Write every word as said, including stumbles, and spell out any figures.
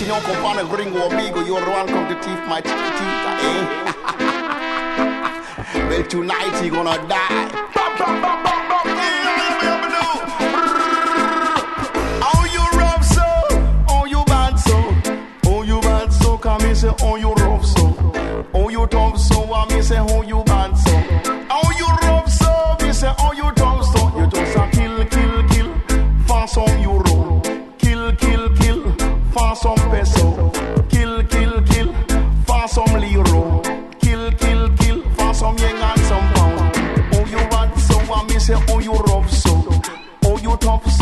señor compane gringo amigo, you're welcome to Teeth My Chiquitita, eh? Well, tonight he gonna die. Oh, you rough so, oh, you bad so, oh, you bad so, come me say, oh, you rough so, oh, you tough so, I me say, oh, you bad so, oh, you rough so, me say, oh, you tough so, you just a kill, kill, kill, for some euro, kill, kill, kill, for some peso, kill, kill, kill, for some liro, kill, kill, kill, for some yen and some pound. Oh, you bad so, I me say, oh, you rough so, oh, you tough so.